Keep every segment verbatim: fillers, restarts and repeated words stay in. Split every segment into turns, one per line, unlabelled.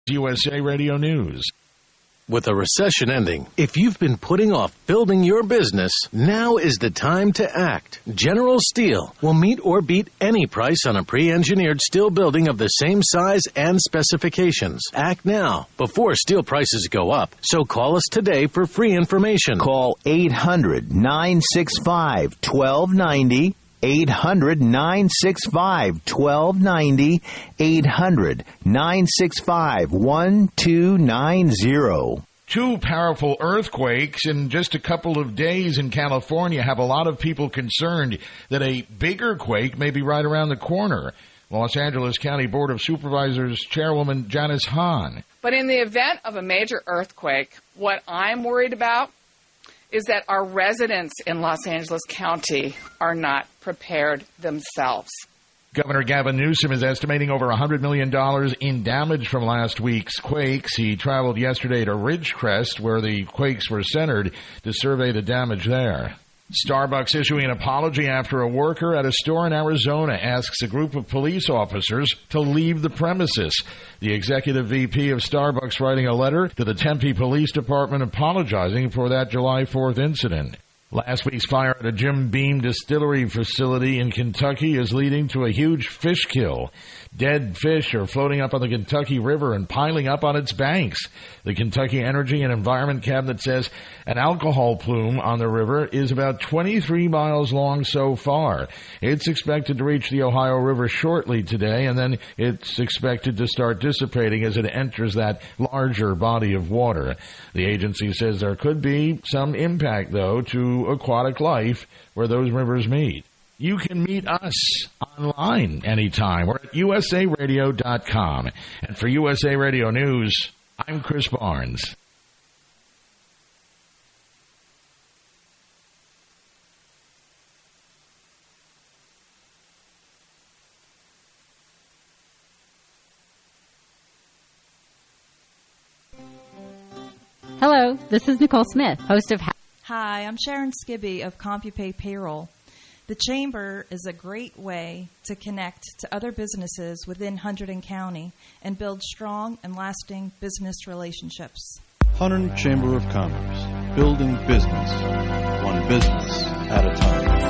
U S A Radio News.
With a recession ending, if you've been putting off building your business, now is the time to act. General Steel will meet or beat any price on a pre-engineered steel building of the same size and specifications. Act now, before steel prices go up. So call us today for free information.
Call eight hundred, nine six five, one two nine zero. eight hundred, nine six five, one two nine zero. eight hundred, nine six five, one two nine zero.
Two powerful earthquakes in just a couple of days in California have a lot of people concerned that a bigger quake may be right around the corner. Los Angeles County Board of Supervisors Chairwoman Janice Hahn.
But in the event of a major earthquake, what I'm worried about is that our residents in Los Angeles County are not prepared themselves.
Governor Gavin Newsom is estimating over one hundred million dollars in damage from last week's quakes. He traveled yesterday to Ridgecrest, where the quakes were centered, to survey the damage there. Starbucks issuing an apology after a worker at a store in Arizona asks a group of police officers to leave the premises. The executive V P of Starbucks writing a letter to the Tempe Police Department apologizing for that July fourth incident. Last week's fire at a Jim Beam distillery facility in Kentucky is leading to a huge fish kill. Dead fish are floating up on the Kentucky River and piling up on its banks. The Kentucky Energy and Environment Cabinet says an alcohol plume on the river is about twenty-three miles long so far. It's expected to reach the Ohio River shortly today, and then it's expected to start dissipating as it enters that larger body of water. The agency says there could be some impact, though, to aquatic life where those rivers meet. You can meet us online anytime. We're at U S A radio dot com. And for U S A Radio News, I'm Chris Barnes.
Hello, this is Nicole Smith, host of... Ha-
Hi, I'm Sharon Skibby of CompuPay Payroll. The Chamber is a great way to connect to other businesses within Hunterdon County and build strong and lasting business relationships.
Hunterdon Chamber of Commerce, building business, one business at a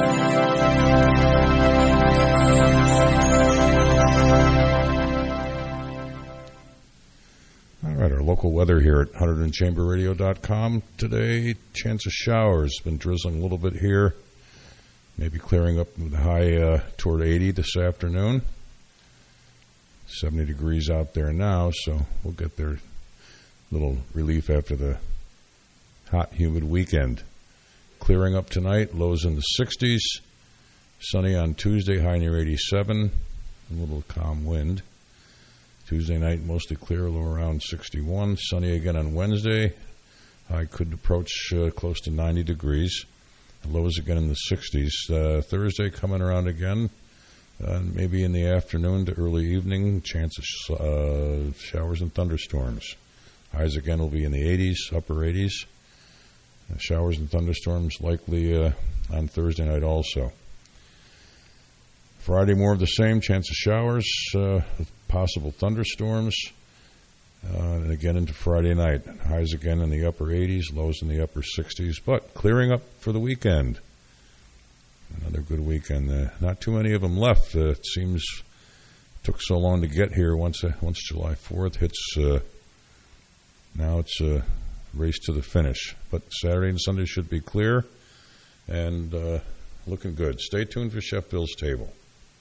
time. All right, our local weather here at Hunterdon Chamber Radio dot com today. Chance of showers. Been drizzling a little bit here. Maybe clearing up with a high uh, toward eighty this afternoon. seventy degrees out there now, so we'll get there. Little relief after the hot, humid weekend. Clearing up tonight, lows in the sixties. Sunny on Tuesday, high near eighty-seven. A little calm wind. Tuesday night, mostly clear, low around sixty-one. Sunny again on Wednesday. High could approach uh, close to ninety degrees. Lows again in the sixties. Uh, Thursday coming around again, uh, maybe in the afternoon to early evening, chance of sh- uh, showers and thunderstorms. Highs again will be in the eighties, upper eighties. Uh, showers and thunderstorms likely uh, on Thursday night also. Friday more of the same, chance of showers, uh, with possible thunderstorms. Uh, and again into Friday night. Highs again in the upper eighties, lows in the upper sixties, but clearing up for the weekend. Another good weekend. Uh, not too many of them left. Uh, it seems it took so long to get here. Once uh, once July fourth hits, uh, now it's a race to the finish. But Saturday and Sunday should be clear and uh, looking good. Stay tuned for Chef Bill's Table.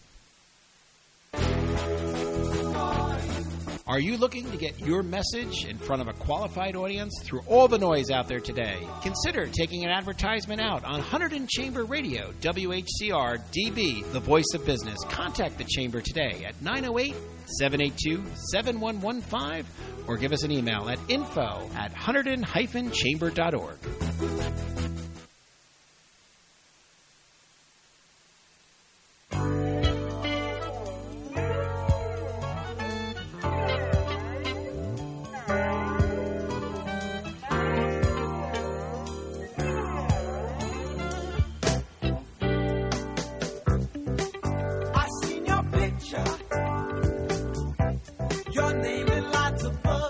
Are you looking to get your message in front of a qualified audience through all the noise out there today? Consider taking an advertisement out on Hunterdon Chamber Radio, W H C R D B, the voice of business. Contact the Chamber today at nine oh eight, seven eight two, seven one one five or give us an email at info at hunterdon dash chamber dot org.
Your name in lots of books.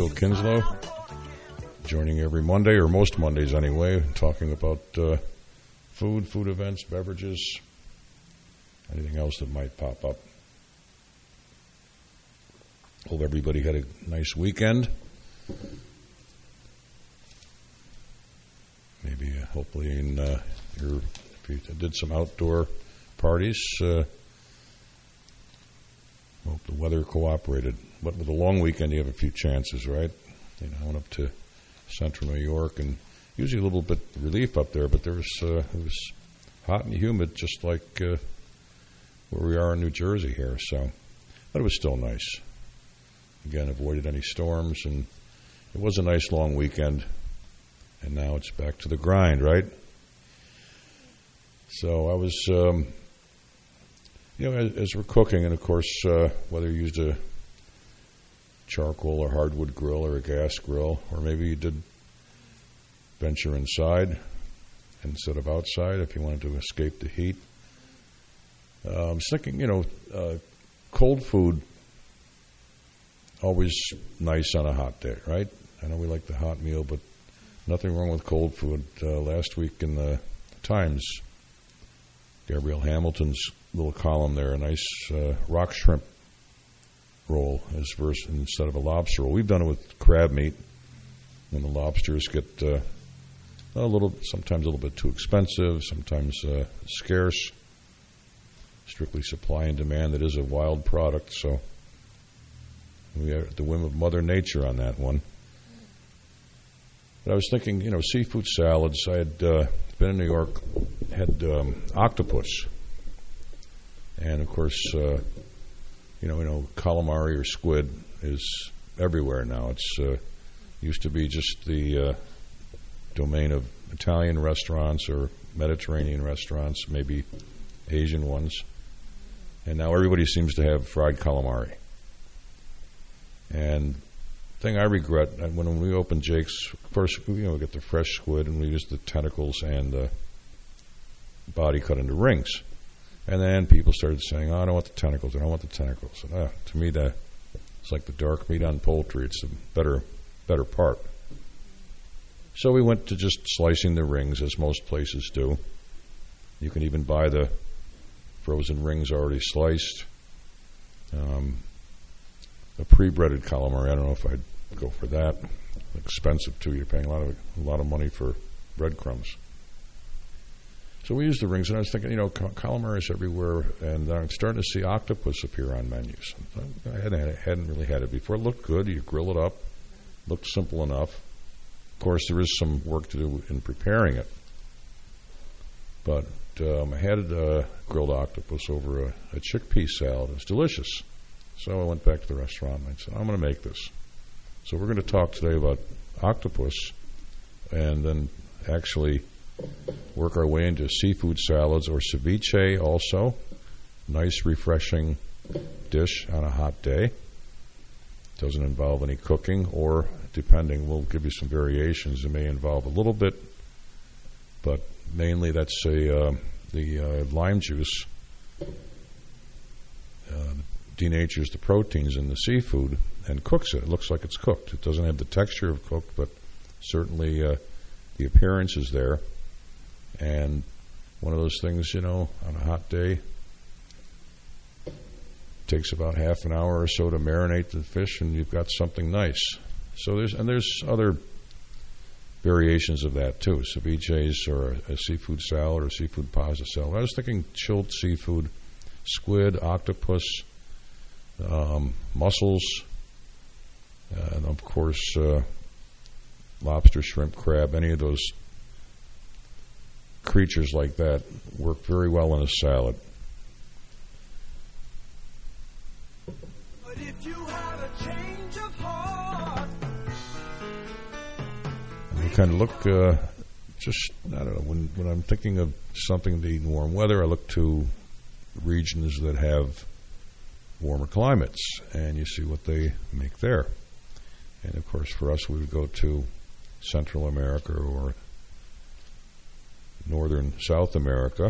Bill Kinslow, joining every Monday, or most Mondays anyway, talking about uh, food, food events, beverages, anything else that might pop up. Hope everybody had a nice weekend. Maybe, uh, hopefully, in uh, your, if you did some outdoor parties, uh, hope the weather cooperated. But with a long weekend, you have a few chances, right? You know, I went up to central New York, and usually a little bit of relief up there, but there was uh, it was hot and humid, just like uh, where we are in New Jersey here. So, but it was still nice. Again, avoided any storms, and it was a nice long weekend. And now it's back to the grind, right? So I was, um, you know, as, as we're cooking, and of course, uh, whether you used a charcoal or hardwood grill or a gas grill, or maybe you did venture inside instead of outside if you wanted to escape the heat. Uh, I was thinking, you know, uh, cold food, always nice on a hot day, right? I know we like the hot meal, but nothing wrong with cold food. Uh, last week in the Times, Gabrielle Hamilton's little column there, a nice uh, rock shrimp roll as versus instead of a lobster roll. We've done it with crab meat when the lobsters get uh, a little, sometimes a little bit too expensive, sometimes uh, scarce. Strictly supply and demand. It is a wild product, so we are at the whim of Mother Nature on that one. But I was thinking, you know, seafood salads. I had uh, been in New York, had um, octopus, and of course, uh, you know, you know, calamari or squid is everywhere now. It's uh, used to be just the uh, domain of Italian restaurants or Mediterranean restaurants, maybe Asian ones, and now everybody seems to have fried calamari. And thing I regret, when we opened Jake's, first, you know, we get the fresh squid and we use the tentacles and the body cut into rings. And then people started saying, oh, I don't want the tentacles, I don't want the tentacles. And, uh, to me, that it's like the dark meat on poultry. It's the better, better part. So we went to just slicing the rings, as most places do. You can even buy the frozen rings already sliced. Um, A pre-breaded calamari, I don't know if I'd go for that. Expensive too. You're paying a lot of a lot of money for breadcrumbs. So we used the rings, and I was thinking, you know, calamari is everywhere, and I'm starting to see octopus appear on menus. I hadn't, hadn't really had it before. It looked good. You grill it up. Looked simple enough. Of course, there is some work to do in preparing it. But um, I had uh, grilled octopus over a, a chickpea salad. It was delicious. So I went back to the restaurant and I said, I'm going to make this. So we're going to talk today about octopus and then actually work our way into seafood salads or ceviche also. Nice, refreshing dish on a hot day. Doesn't involve any cooking, or depending, we'll give you some variations. It may involve a little bit, but mainly that's a, uh, the uh, lime juice uh, denatures the proteins in the seafood and cooks it. It looks like it's cooked. It doesn't have the texture of cooked, but certainly uh, the appearance is there. And one of those things, you know, on a hot day, takes about half an hour or so to marinate the fish, and you've got something nice. So there's and there's other variations of that too, ceviches or a, a seafood salad or seafood pasta salad. I was thinking chilled seafood, squid, octopus, um, mussels, uh, and of course uh, lobster, shrimp, crab. Any of those creatures like that work very well in a salad. But if you had a change of heart, and we kind of look, uh, just, I don't know, when, when I'm thinking of something to eat in warm weather, I look to regions that have warmer climates, and you see what they make there. And of course, for us, we would go to Central America or Northern South America.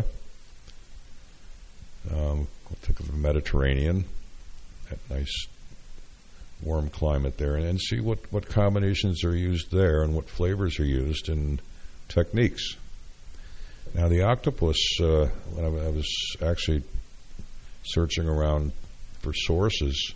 Um, we'll think of the Mediterranean, that nice warm climate there, and, and see what, what combinations are used there and what flavors are used and techniques. Now, the octopus, uh, when I, I was actually searching around for sources,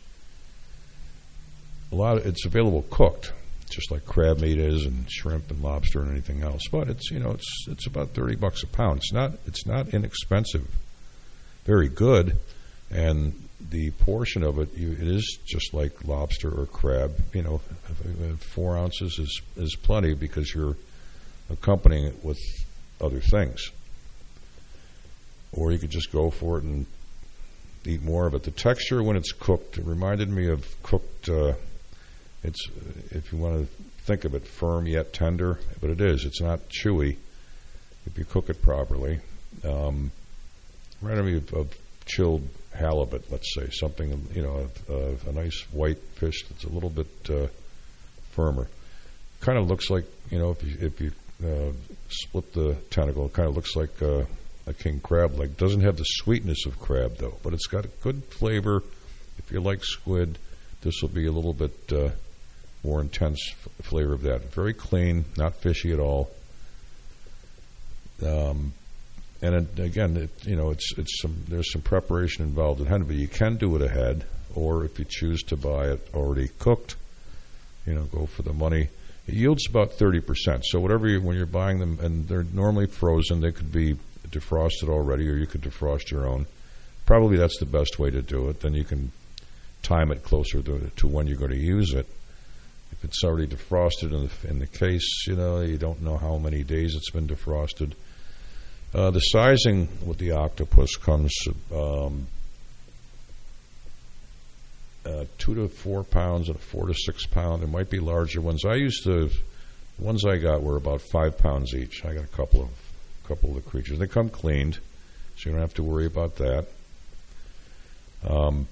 a lot of, it's available cooked, just like crab meat is, and shrimp and lobster and anything else. But it's you know it's it's about thirty bucks a pound. It's not it's not inexpensive. Very good, and the portion of it, you, it is just like lobster or crab. You know, four ounces is is plenty because you're accompanying it with other things. Or you could just go for it and eat more of it. The texture when it's cooked, it reminded me of cooked. Uh, it's if you want to think of it, firm yet tender, but it is. It's not chewy if you cook it properly. Um, reminded me of, of chilled halibut, let's say, something, you know, a, a, a nice white fish that's a little bit uh, firmer. Kind of looks like, you know, if you, if you uh, split the tentacle, it kind of looks like uh, a king crab leg. Doesn't have the sweetness of crab, though, but it's got a good flavor. If you like squid, this will be a little bit uh, more intense f- flavor of that. Very clean, not fishy at all. Um, and it, again, it, you know, it's it's some there's some preparation involved ahead, but you can do it ahead, or if you choose to buy it already cooked, you know, go for the money. It yields about thirty percent. So whatever you, when you're buying them, and they're normally frozen, they could be defrosted already, or you could defrost your own. Probably that's the best way to do it. Then you can time it closer to, to when you're going to use it. If it's already defrosted in the, in the case, you know, you don't know how many days it's been defrosted. Uh, the sizing with the octopus comes um, uh, two to four pounds and a four to six pound. There might be larger ones. I used to, the ones I got were about five pounds each. I got a couple of couple of the creatures. They come cleaned, so you don't have to worry about that. Um,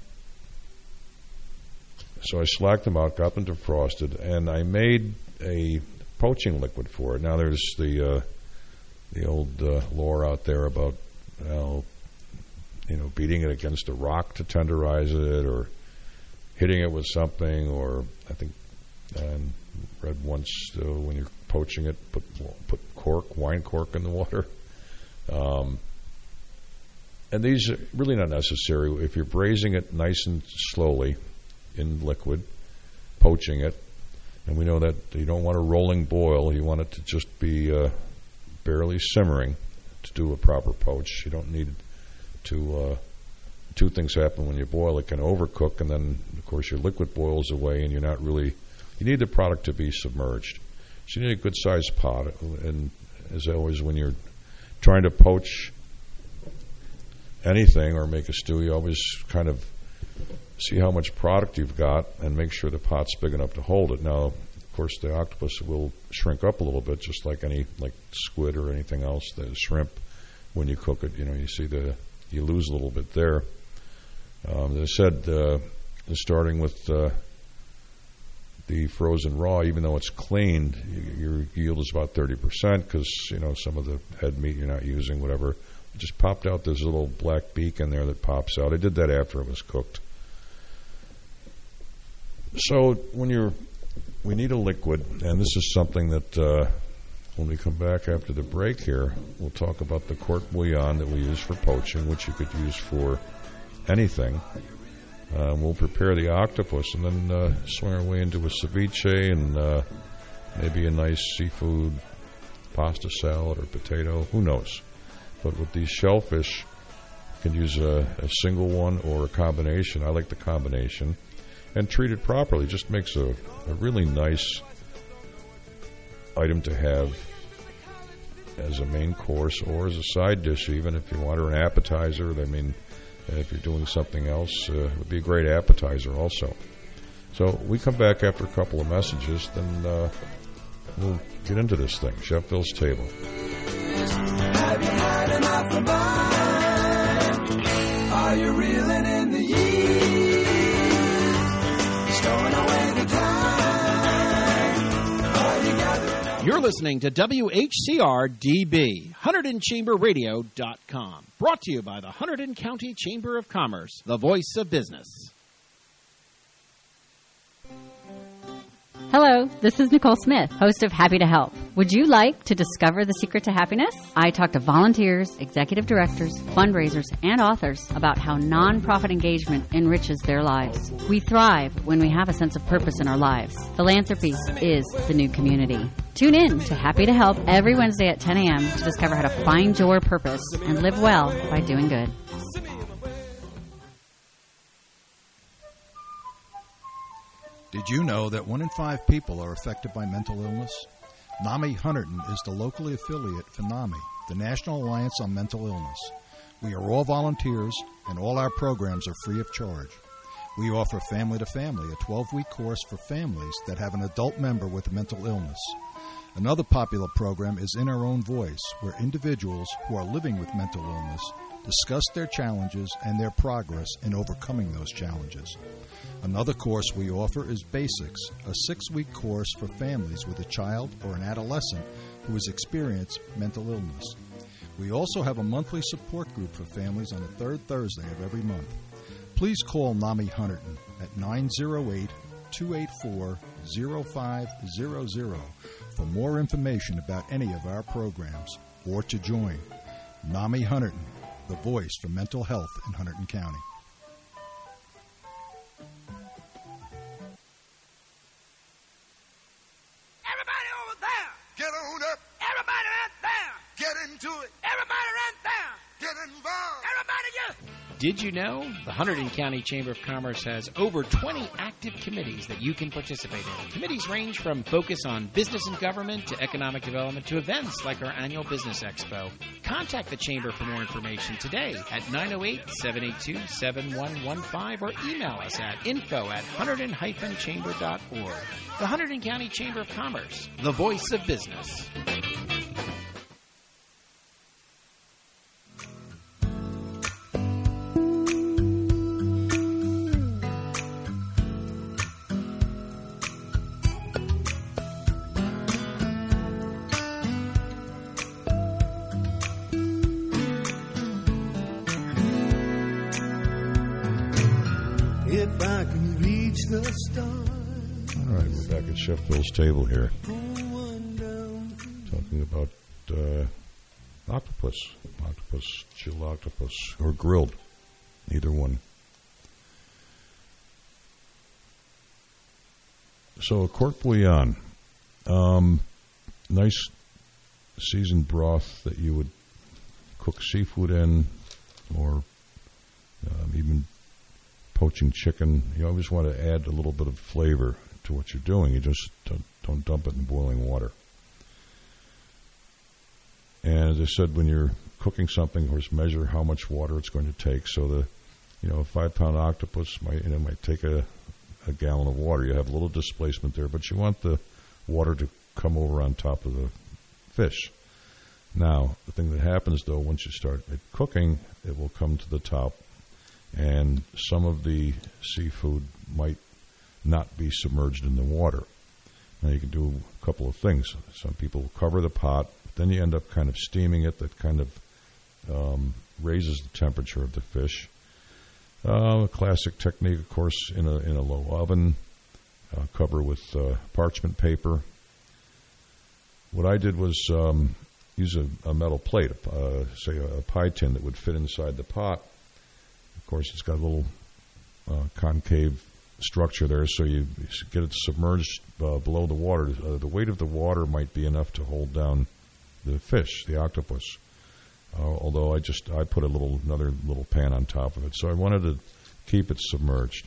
so I slacked them out, got them defrosted, and I made a poaching liquid for it. Now there's the uh, the old uh, lore out there about uh, you know beating it against a rock to tenderize it, or hitting it with something, or I think I um, read once uh, when you're poaching it, put put cork, wine cork in the water. Um, and these are really not necessary. If you're braising it nice and slowly in liquid, poaching it, and we know that you don't want a rolling boil. You want it to just be uh, barely simmering to do a proper poach. You don't need to... Uh, two things happen when you boil. It can overcook, and then, of course, your liquid boils away, and you're not really... You need the product to be submerged. So you need a good-sized pot. And as always, when you're trying to poach anything or make a stew, you always kind of see how much product you've got and make sure the pot's big enough to hold it. Now, of course, the octopus will shrink up a little bit, just like any like squid or anything else. The shrimp, when you cook it, you know, you see the you lose a little bit there. Um, as I said, uh, starting with uh, the frozen raw, even though it's cleaned, your yield is about thirty percent because, you know, some of the head meat you're not using, whatever. It just popped out this little black beak in there that pops out. I did that after it was cooked. So when you're, we need a liquid, and this is something that uh, when we come back after the break here, we'll talk about the court bouillon that we use for poaching, which you could use for anything. Uh, we'll prepare the octopus and then uh, swing our way into a ceviche and uh, maybe a nice seafood pasta salad or potato. Who knows? But with these shellfish, you can use a, a single one or a combination. I like the combination. And treat it properly. Just makes a, a really nice item to have as a main course or as a side dish, even if you want, or an appetizer. I mean, if you're doing something else, uh, it would be a great appetizer also. So we come back after a couple of messages, then uh, we'll get into this thing. Chef Bill's Table.
Have you had enough of mine? Are you reeling in the years? Stowing away the time? Are you gathering?
You're listening to W H C R D B, Hunterdon Chamber Radio dot com. Brought to you by the Hunterdon County Chamber of Commerce, the voice of business.
Hello, this is Nicole Smith, host of Happy to Help. Would you like to discover the secret to happiness? I talk to volunteers, executive directors, fundraisers, and authors about how nonprofit engagement enriches their lives. We thrive when we have a sense of purpose in our lives. Philanthropy is the new community. Tune in to Happy to Help every Wednesday at ten a.m. to discover how to find your purpose and live well by doing good.
Did you know that one in five people are affected by mental illness? NAMI Hunterdon is the locally affiliate for NAMI, the National Alliance on Mental Illness. We are all volunteers, and all our programs are free of charge. We offer Family to Family, a twelve-week course for families that have an adult member with a mental illness. Another popular program is In Our Own Voice, where individuals who are living with mental illness discuss their challenges and their progress in overcoming those challenges. Another course we offer is Basics, a six-week course for families with a child or an adolescent who has experienced mental illness. We also have a monthly support group for families on the third Thursday of every month. Please call NAMI Hunterdon at nine oh eight, two eight four, oh five hundred for more information about any of our programs or to join. NAMI Hunterdon, the voice for mental health in Hunterdon County.
Get on up. Everybody right there. Get into it. Everybody right there. Get involved. Everybody get.
Did you know the Hunterdon County Chamber of Commerce has over twenty active committees that you can participate in? Committees range from focus on business and government to economic development to events like our annual Business Expo. Contact the Chamber for more information today at nine oh eight, seven eight two, seven one one five or email us at info at hunterdon dash chamber dot org. The Hunterdon County Chamber of Commerce, the voice of business.
If I can reach the stars.
All right, we're back at Chef Phil's table here, talking about uh, octopus, octopus, chilled octopus, or grilled, either one. So a court bouillon, um, nice seasoned broth that you would cook seafood in, or um, even poaching chicken. You always want to add a little bit of flavor to what you're doing. You just don't, don't dump it in boiling water. And as I said, when you're cooking something, of course, measure how much water it's going to take. So the, you know, a five-pound octopus might, you know, might take a, a gallon of water. You have a little displacement there, but you want the water to come over on top of the fish. Now, the thing that happens, though, once you start it cooking, it will come to the top, and some of the seafood might not be submerged in the water. Now, you can do a couple of things. Some people cover the pot, but then you end up kind of steaming it. That kind of um, raises the temperature of the fish. Uh, a classic technique, of course, in a in a low oven, uh, cover with uh, parchment paper. What I did was um, use a, a metal plate, uh, say a, a pie tin that would fit inside the pot. Of course, it's got a little uh, concave structure there, so you get it submerged uh, below the water. Uh, the weight of the water might be enough to hold down the fish, the octopus. Uh, although I just I put a little another little pan on top of it, so I wanted to keep it submerged.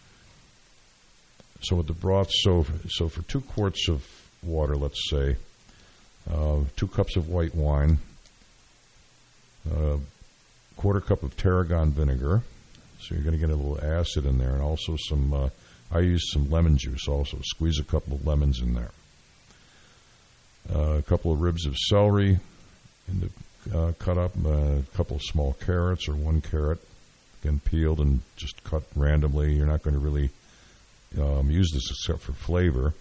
So with the broth, so so for two quarts of water, let's say, uh, two cups of white wine, a uh, quarter cup of tarragon vinegar. So you're going to get a little acid in there, and also some. Uh, I use some lemon juice. Also, squeeze a couple of lemons in there. Uh, a couple of ribs of celery, in the, uh, cut up. Uh, a couple of small carrots or one carrot, again peeled and just cut randomly. You're not going to really um, use this except for flavor.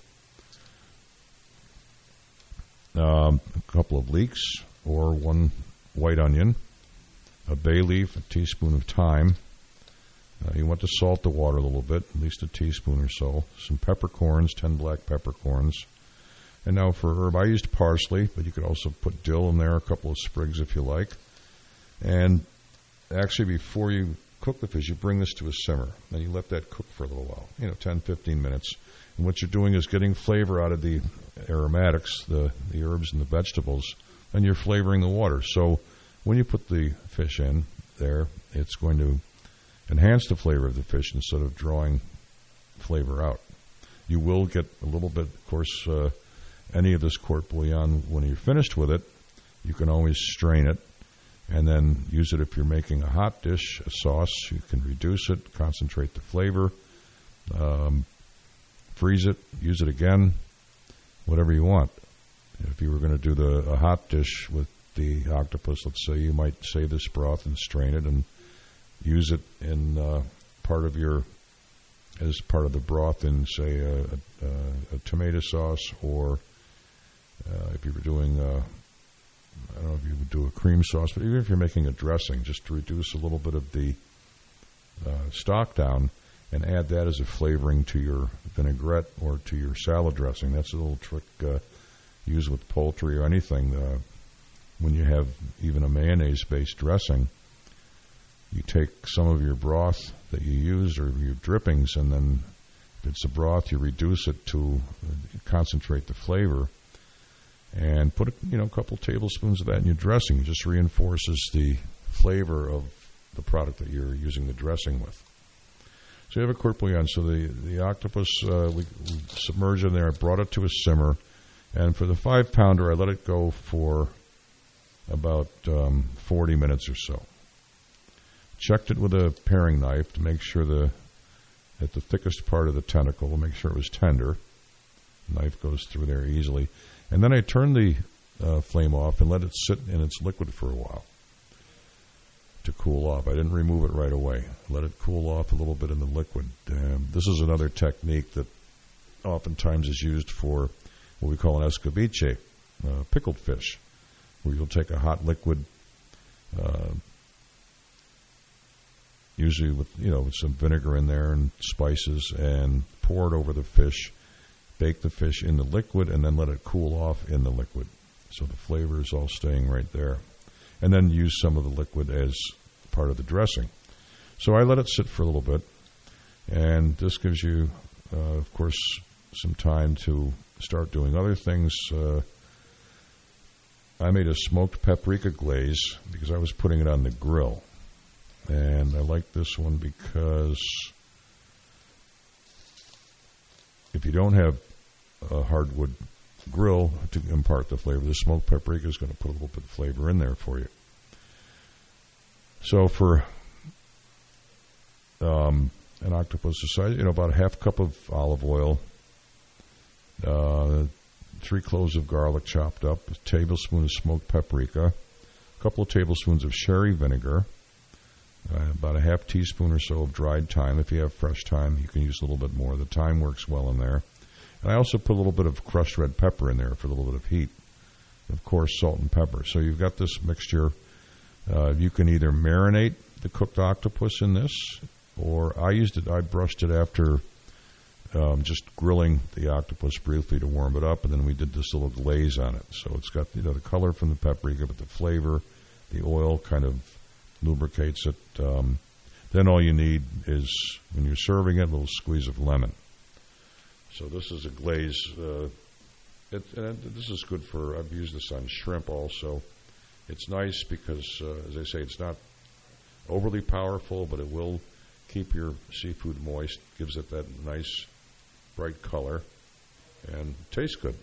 Um, a couple of leeks or one white onion, a bay leaf, a teaspoon of thyme. Uh, you want to salt the water a little bit, at least a teaspoon or so. Some peppercorns, ten black peppercorns. And now for herb, I used parsley, but you could also put dill in there, a couple of sprigs if you like. And actually, before you cook the fish, you bring this to a simmer. Then you let that cook for a little while, you know, ten, fifteen minutes. And what you're doing is getting flavor out of the aromatics, the, the herbs and the vegetables, and you're flavoring the water. So when you put the fish in there, it's going to enhance the flavor of the fish instead of drawing flavor out. You will get a little bit, of course, uh, any of this court bouillon, when you're finished with it, you can always strain it and then use it if you're making a hot dish, a sauce. You can reduce it, concentrate the flavor, um, freeze it, use it again, whatever you want. If you were going to do the a hot dish with the octopus, let's say, you might save this broth and strain it and use it in uh, part of your, as part of the broth in, say, a, a, a tomato sauce, or uh, if you were doing, uh, I don't know if you would do a cream sauce, but even if you're making a dressing, just to reduce a little bit of the uh, stock down and add that as a flavoring to your vinaigrette or to your salad dressing. That's a little trick uh, used with poultry or anything. Uh, when you have even a mayonnaise-based dressing, you take some of your broth that you use or your drippings, and then if it's a broth, you reduce it to concentrate the flavor and put a, you know, a couple tablespoons of that in your dressing. It just reinforces the flavor of the product that you're using the dressing with. So you have a court bouillon. So the, the octopus, uh, we, we submerged in there, brought it to a simmer, and for the five-pounder, I let it go for about um, forty minutes or so. Checked it with a paring knife to make sure the at the thickest part of the tentacle, to make sure it was tender. The knife goes through there easily. And then I turned the uh, flame off and let it sit in its liquid for a while to cool off. I didn't remove it right away. Let it cool off a little bit in the liquid. Um, this is another technique that oftentimes is used for what we call an escabeche, uh, pickled fish, where you'll take a hot liquid, uh, usually with, you know, with some vinegar in there and spices, and pour it over the fish, bake the fish in the liquid, and then let it cool off in the liquid. So the flavor is all staying right there. And then use some of the liquid as part of the dressing. So I let it sit for a little bit, and this gives you, uh, of course, some time to start doing other things. Uh, I made a smoked paprika glaze because I was putting it on the grill. And I like this one because if you don't have a hardwood grill to impart the flavor, the smoked paprika is going to put a little bit of flavor in there for you. So for um, an octopus the size, you know, about a half cup of olive oil, uh, three cloves of garlic chopped up, a tablespoon of smoked paprika, a couple of tablespoons of sherry vinegar, Uh, about a half teaspoon or so of dried thyme. If you have fresh thyme, you can use a little bit more. The thyme works well in there. And I also put a little bit of crushed red pepper in there for a little bit of heat. Of course, salt and pepper. So you've got this mixture. Uh, you can either marinate the cooked octopus in this, or I used it, I brushed it after um, just grilling the octopus briefly to warm it up, and then we did this little glaze on it. So it's got, you know, the color from the paprika, but the flavor, the oil kind of lubricates it. Um, then all you need is, when you're serving it, a little squeeze of lemon. So this is a glaze. Uh, it, and this is good for, I've used this on shrimp also. It's nice because, uh, as I say, it's not overly powerful, but it will keep your seafood moist, gives it that nice, bright color, and tastes good.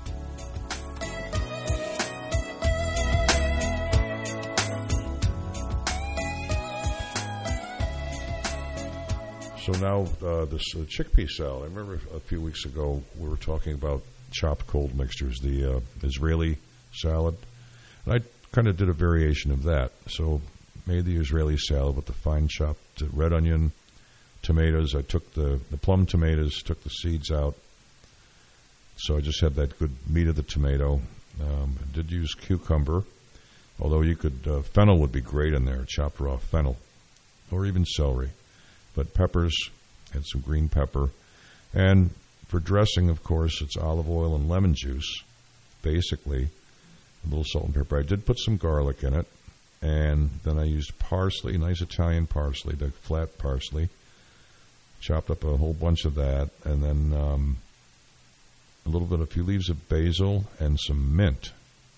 So now uh, this uh, chickpea salad. I remember a few weeks ago we were talking about chopped cold mixtures, the uh, Israeli salad. And I kind of did a variation of that. So made the Israeli salad with the fine chopped red onion, tomatoes. I took the, the plum tomatoes, took the seeds out. So I just had that good meat of the tomato. Um, I did use cucumber, although you could, uh, fennel would be great in there, chopped raw fennel, or even celery. but peppers and some green pepper. And for dressing, of course, it's olive oil and lemon juice, basically, a little salt and pepper. I did put some garlic in it, and then I used parsley, nice Italian parsley, the flat parsley. Chopped up a whole bunch of that, and then um, a little bit, a few leaves of basil and some mint.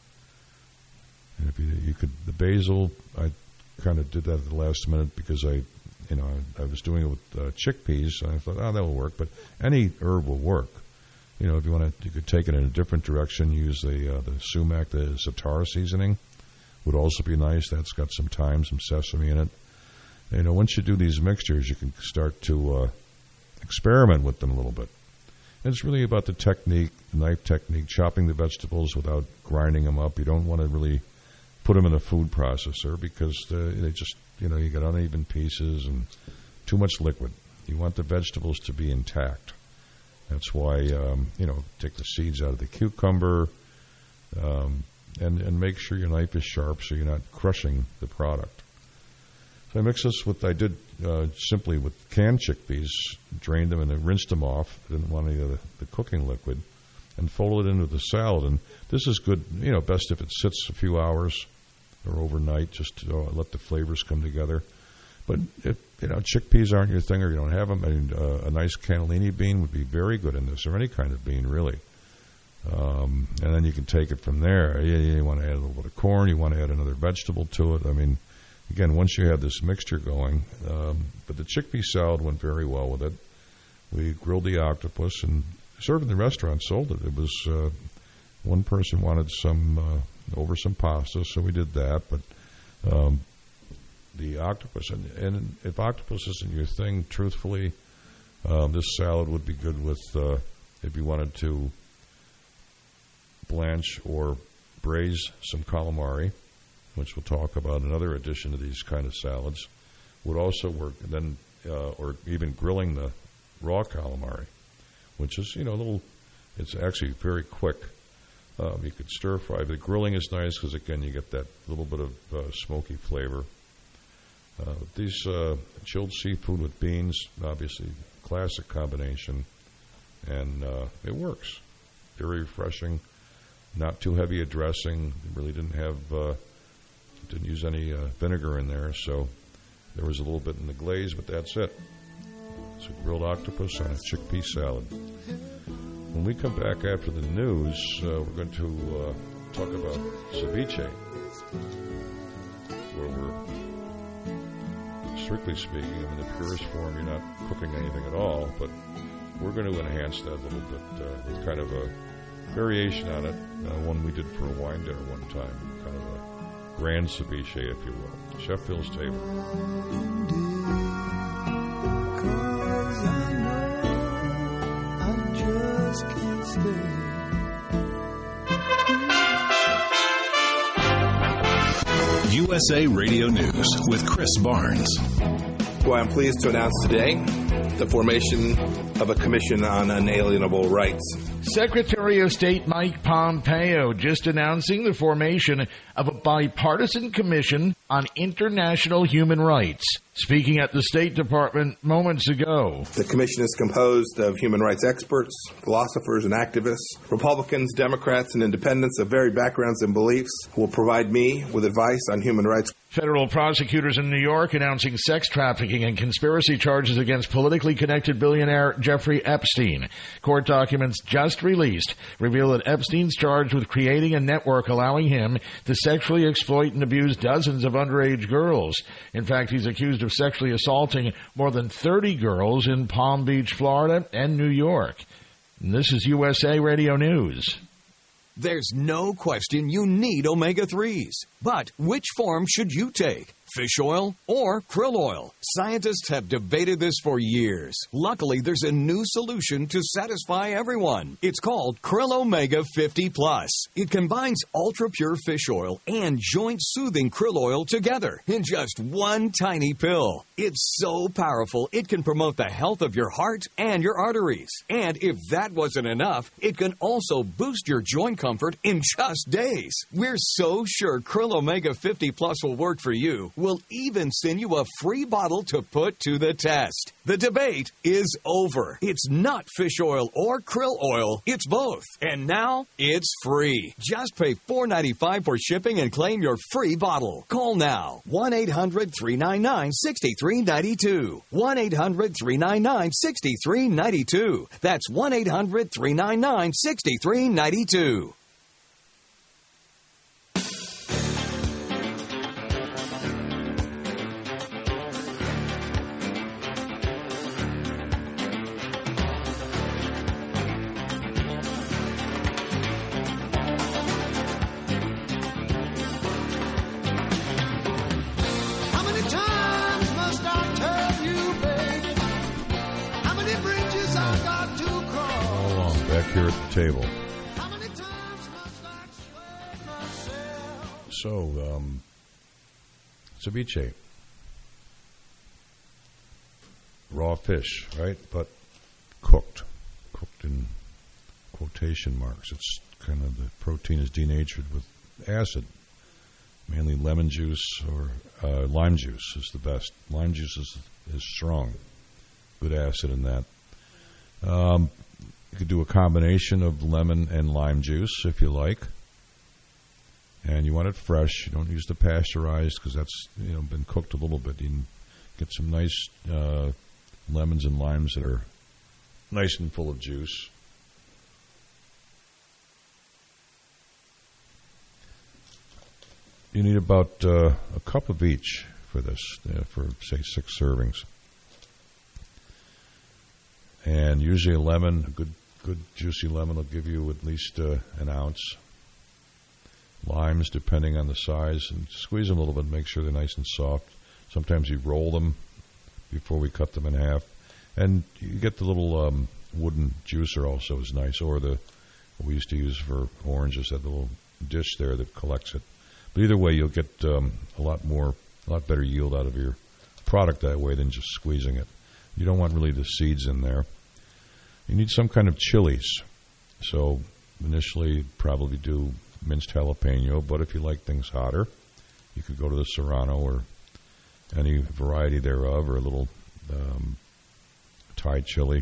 And if you, you could, the basil, I kind of did that at the last minute because I, you know, I, I was doing it with uh, chickpeas, and I thought, oh, that will work. But any herb will work. You know, if you want to, you could take it in a different direction. Use the uh, the sumac, the za'atar seasoning, would also be nice. That's got some thyme, some sesame in it. You know, once you do these mixtures, you can start to uh, experiment with them a little bit. And it's really about the technique, the knife technique, chopping the vegetables without grinding them up. You don't want to really put them in a food processor because uh, they just, you know, you get uneven pieces and too much liquid. You want the vegetables to be intact. That's why, um, you know, take the seeds out of the cucumber um, and, and make sure your knife is sharp so you're not crushing the product. So I mixed this with, I did uh, simply with canned chickpeas, drained them and then rinsed them off. I didn't want any of the, the cooking liquid, and folded it into the salad. And this is good, you know, best if it sits a few hours or overnight, just to uh, let the flavors come together. But if, you know, chickpeas aren't your thing or you don't have them, I mean, uh, a nice cannellini bean would be very good in this, or any kind of bean, really. Um, and then you can take it from there. You, you want to add a little bit of corn, you want to add another vegetable to it. I mean, again, once you have this mixture going, um, but the chickpea salad went very well with it. We grilled the octopus and served in the restaurant, sold it. It was, uh, one person wanted some, uh, over some pasta, so we did that. But um, the octopus, and, and if octopus isn't your thing, truthfully, um, this salad would be good with, uh, if you wanted to blanch or braise some calamari, which we'll talk about, another addition to these kind of salads, would also work. And then, uh, or even grilling the raw calamari, which is, you know, a little, it's actually very quick. Um, you could stir fry. The grilling is nice because, again, you get that little bit of uh, smoky flavor. Uh, these uh, chilled seafood with beans, obviously, classic combination, and uh, it works. Very refreshing, not too heavy a dressing. Really didn't have, uh, didn't use any uh, vinegar in there, so there was a little bit in the glaze, but that's it. So grilled octopus on a chickpea salad. When we come back after the news, uh, we're going to uh, talk about ceviche, where we're, strictly speaking, in the purest form, you're not cooking anything at all, but we're going to enhance that a little bit uh, with kind of a variation on it, uh, one we did for a wine dinner one time, kind of a grand ceviche, if you will. Chef Phil's table.
U S A Radio News with Chris Barnes.
Well, I'm pleased to announce today the formation of a commission on unalienable rights.
Secretary of State Mike Pompeo just announcing the formation of a bipartisan commission on international human rights. Speaking at the State Department moments ago.
The commission is composed of human rights experts, philosophers, and activists, Republicans, Democrats, and independents of varied backgrounds and beliefs who will provide me with advice on human rights.
Federal prosecutors in New York announcing sex trafficking and conspiracy charges against politically connected billionaire Jeffrey Epstein. Court documents just released reveal that Epstein's charged with creating a network allowing him to sexually exploit and abuse dozens of underage girls. In fact, he's accused of sexually assaulting more than thirty girls in Palm Beach, Florida, and New York. And this is U S A Radio News.
There's no question you need omega threes. But which form should you take? Fish oil or krill oil? Scientists have debated this for years. Luckily, there's a new solution to satisfy everyone. It's called Krill Omega fifty plus. It combines ultra-pure fish oil and joint-soothing krill oil together in just one tiny pill. It's so powerful, it can promote the health of your heart and your arteries. And if that wasn't enough, it can also boost your joint comfort in just days. We're so sure Krill Omega fifty plus will work for you. We'll even send you a free bottle to put to the test. The debate is over. It's not fish oil or krill oil. It's both. And now it's free. Just pay four dollars and ninety-five cents for shipping and claim your free bottle. Call now. one eight hundred three nine nine six three nine two. one eight hundred three nine nine six three nine two. That's one eight hundred three nine nine six three nine two.
Table. So, um, ceviche, raw fish, right? But cooked, cooked in quotation marks. It's kind of the protein is denatured with acid, mainly lemon juice or uh, lime juice is the best. Lime juice is is strong, good acid in that. Um, You could do a combination of lemon and lime juice if you like. And you want it fresh. You don't use the pasteurized because that's, you know, been cooked a little bit. You can get some nice uh, lemons and limes that are nice and full of juice. You need about uh, a cup of each for this, uh, for, say, six servings. And usually a lemon, a good good juicy lemon will give you at least uh, an ounce. Limes, depending on the size, and squeeze them a little bit, make sure they're nice and soft. Sometimes you roll them before we cut them in half. And you get the little um, wooden juicer also is nice, or the what we used to use for oranges, that little dish there that collects it. But either way, you'll get um, a lot more, a lot better yield out of your product that way than just squeezing it. You don't want really the seeds in there. You need some kind of chilies. So initially, probably do minced jalapeno, but if you like things hotter, you could go to the Serrano or any variety thereof, or a little um, Thai chili.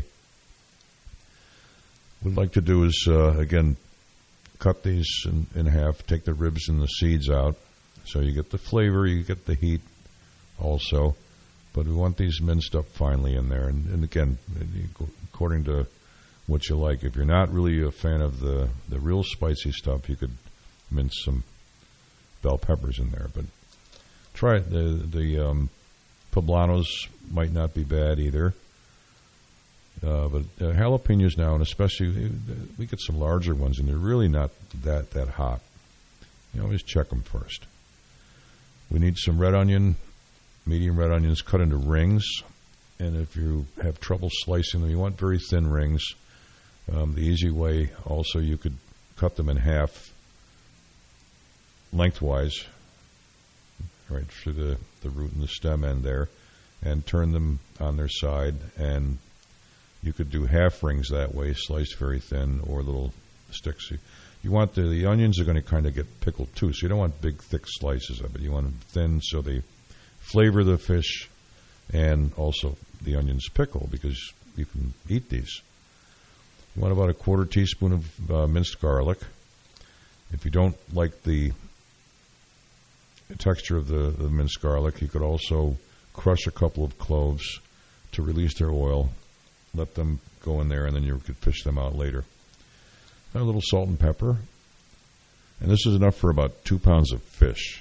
What I'd like to do is, uh, again, cut these in, in half, take the ribs and the seeds out, so you get the flavor, you get the heat also. But we want these minced up finely in there. And, and again, according to what you like. If you're not really a fan of the, the real spicy stuff, you could mince some bell peppers in there. But try it. The, the um, poblanos might not be bad either. Uh, but uh, jalapenos now, and especially, we get some larger ones, and they're really not that, that hot. You always check them first. We need some red onion, medium red onions cut into rings. And if you have trouble slicing them, you want very thin rings. Um, the easy way, also, you could cut them in half lengthwise, right through the, the root and the stem end there, and turn them on their side. And you could do half rings that way, sliced very thin, or little sticks. You, you want the, the onions are going to kind of get pickled too, so you don't want big, thick slices of it. You want them thin so they flavor the fish and also the onions pickle, because you can eat these. You want about a quarter teaspoon of uh, minced garlic. If you don't like the texture of the, the minced garlic, you could also crush a couple of cloves to release their oil. Let them go in there, and then you could fish them out later. And a little salt and pepper. And this is enough for about two pounds of fish.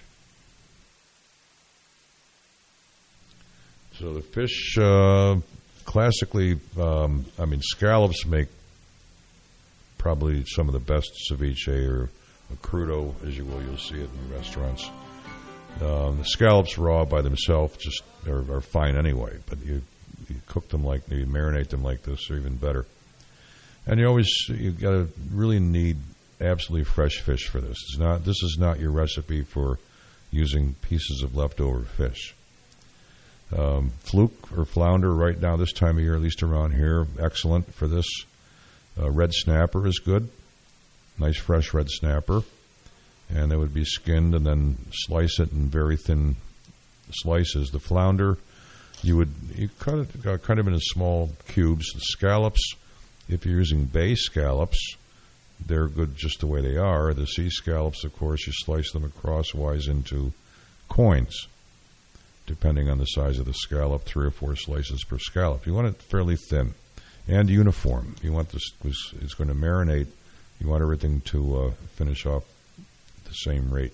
So the fish, uh, classically, um, I mean, scallops make probably some of the best ceviche, or a crudo, as you will. You'll see it in restaurants. Um, the scallops raw by themselves just are, are fine anyway, but you, you cook them like, you marinate them like this, or even better. And you always, you got to really need absolutely fresh fish for this. It's not, this is not your recipe for using pieces of leftover fish. Um, fluke or flounder right now this time of year, at least around here, excellent for this. Uh, red snapper is good. Nice fresh red snapper. And it would be skinned and then slice it in very thin slices. The flounder, you would you cut it uh, cut them into small cubes. The scallops, if you're using bay scallops, they're good just the way they are. The sea scallops, of course, you slice them crosswise into coins, depending on the size of the scallop, three or four slices per scallop. You want it fairly thin and uniform. You want this, this it's going to marinate. You want everything to uh, finish off at the same rate.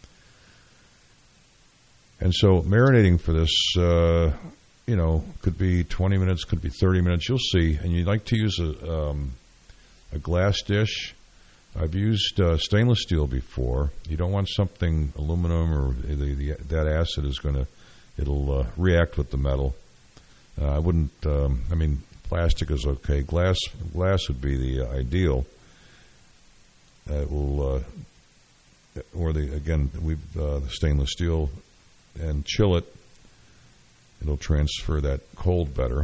And so marinating for this, uh, you know, could be twenty minutes, could be thirty minutes. You'll see. And you like to use a, um, a glass dish. I've used uh, stainless steel before. You don't want something aluminum or the, the, that acid is going to, it'll uh, react with the metal. Uh, I wouldn't, um, I mean, plastic is okay. Glass glass would be the uh, ideal. Uh, it will, uh, or the again, we've uh, the stainless steel, and chill it. It'll transfer that cold better.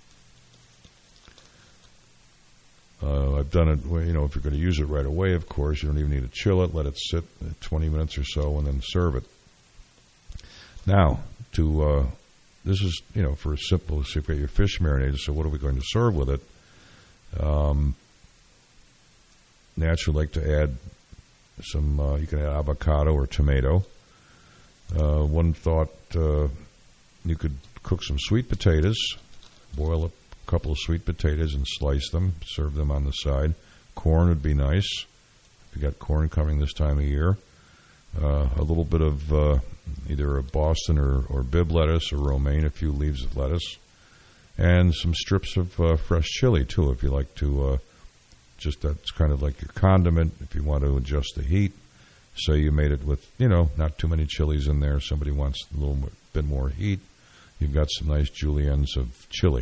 Uh, I've done it, you know, if you're going to use it right away, of course, you don't even need to chill it. Let it sit twenty minutes or so and then serve it. Now, to uh, this is, you know, for a simple, so you've got your fish marinated, so what are we going to serve with it? Um, naturally, like to add some, uh, you can add avocado or tomato. Uh, one thought, uh, you could cook some sweet potatoes, boil a couple of sweet potatoes and slice them, serve them on the side. Corn would be nice, if you got corn coming this time of year. Uh, a little bit of uh, either a Boston or, or Bibb lettuce or romaine, a few leaves of lettuce, and some strips of uh, fresh chili, too, if you like to, uh, just that's kind of like your condiment, if you want to adjust the heat. So you made it with, you know, not too many chilies in there. Somebody wants a little bit more heat. You've got some nice juliennes of chili.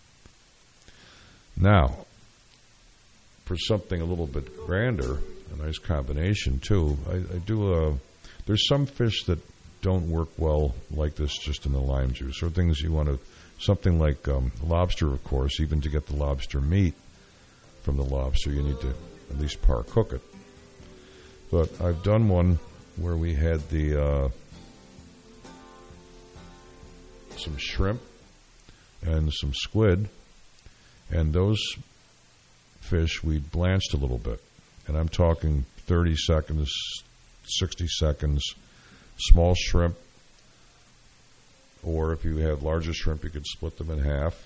Now, for something a little bit grander, a nice combination too, I, I do a, there's some fish that don't work well like this just in the lime juice, or things you want to, something like um, lobster, of course, even to get the lobster meat from the lobster, you need to at least par cook it. But I've done one where we had the uh, some shrimp and some squid, and those fish we blanched a little bit. And I'm talking thirty seconds, sixty seconds, small shrimp, or if you have larger shrimp, you could split them in half.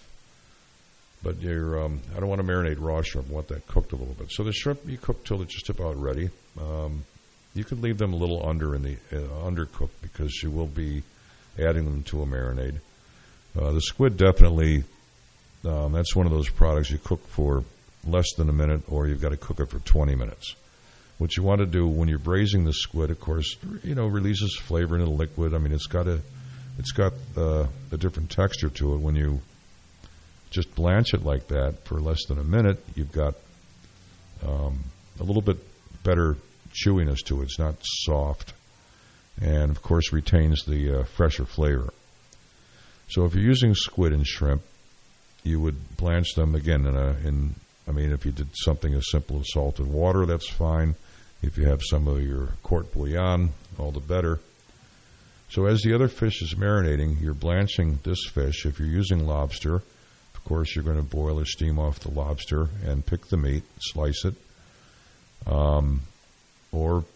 But you're, um, I don't want to marinate raw shrimp. I want that cooked a little bit. So the shrimp you cook till they're just about ready. Um, you could leave them a little under in the uh, undercooked because you will be adding them to a marinade. Uh, the squid definitely, um, that's one of those products you cook for less than a minute, or you've got to cook it for twenty minutes. What you want to do when you're braising the squid, of course, you know, releases flavor into the liquid. I mean, it's got a, it's got uh, a different texture to it when you just blanch it like that for less than a minute. You've got um, a little bit better chewiness to it. It's not soft, and of course retains the uh, fresher flavor. So if you're using squid and shrimp, you would blanch them again in a in. I mean, if you did something as simple as salted water, that's fine. If you have some of your court bouillon, all the better. So as the other fish is marinating, you're blanching this fish. If you're using lobster, of course, you're going to boil or steam off the lobster and pick the meat, slice it, um, or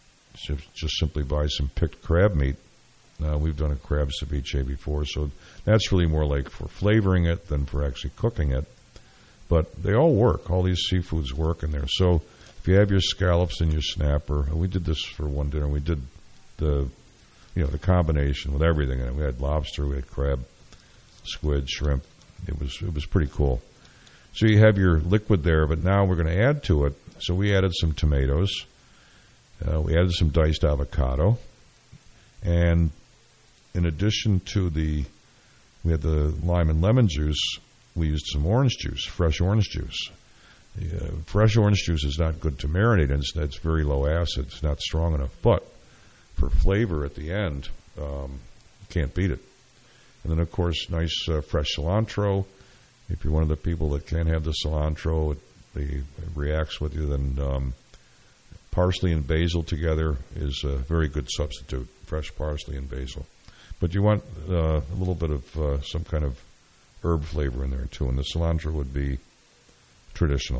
just simply buy some picked crab meat. Uh, we've done a crab ceviche before, so that's really more like for flavoring it than for actually cooking it. But they all work. All these seafoods work in there. So if you have your scallops and your snapper, and we did this for one dinner. We did the, you know, the combination with everything in it. We had lobster, we had crab, squid, shrimp. It was it was pretty cool. So you have your liquid there, but now we're going to add to it. So we added some tomatoes. Uh, we added some diced avocado. And in addition to the, we had the lime and lemon juice, we used some orange juice, fresh orange juice. Uh, fresh orange juice is not good to marinate in. It's, it's very low acid. It's not strong enough. But for flavor at the end, um, you can't beat it. And then, of course, nice uh, fresh cilantro. If you're one of the people that can't have the cilantro, it, it reacts with you, then um, parsley and basil together is a very good substitute, fresh parsley and basil. But you want uh, a little bit of uh, some kind of herb flavor in there, too, and the cilantro would be traditional.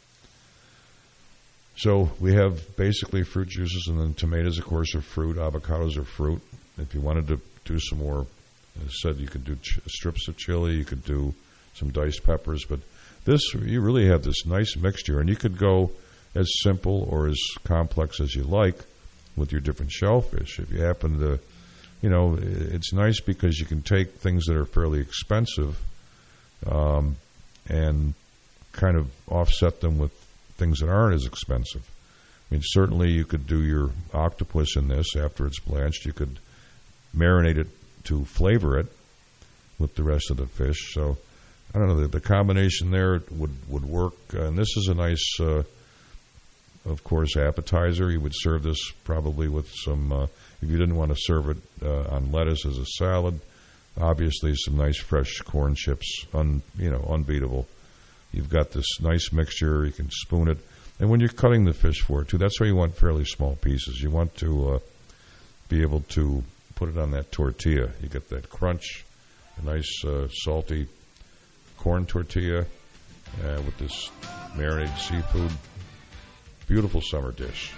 So we have basically fruit juices, and then tomatoes, of course, are fruit. Avocados are fruit. If you wanted to do some more, as I said, you could do ch- strips of chili, you could do some diced peppers, but this, you really have this nice mixture, and you could go as simple or as complex as you like with your different shellfish. If you happen to, you know, it's nice because you can take things that are fairly expensive um, and kind of offset them with things that aren't as expensive. I mean, certainly you could do your octopus in this after it's blanched. You could marinate it to flavor it with the rest of the fish. So, I don't know, the, the combination there would, would work. And this is a nice, uh, of course, appetizer. You would serve this probably with some, uh, if you didn't want to serve it uh, on lettuce as a salad, obviously some nice fresh corn chips, un, you know, unbeatable. You've got this nice mixture. You can spoon it. And when you're cutting the fish for it, too, that's why you want fairly small pieces. You want to uh, be able to put it on that tortilla. You get that crunch, a nice uh, salty corn tortilla uh, with this marinated seafood. Beautiful summer dish.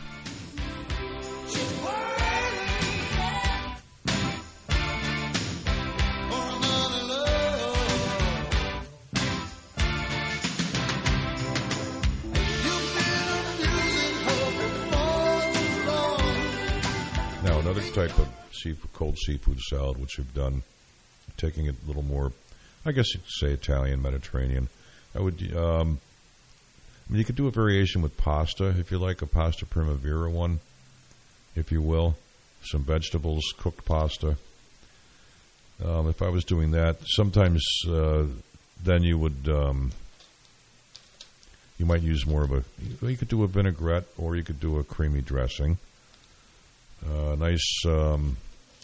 Now, another type of seafood, cold seafood salad, which we've done, taking it a little more, I guess you could say Italian, Mediterranean. I would, um, I mean, you could do a variation with pasta, if you like, a pasta primavera one, if you will. Some vegetables, cooked pasta. Um, if I was doing that, sometimes uh, then you would, um, you might use more of a, you could do a vinaigrette or you could do a creamy dressing. Uh, nice um,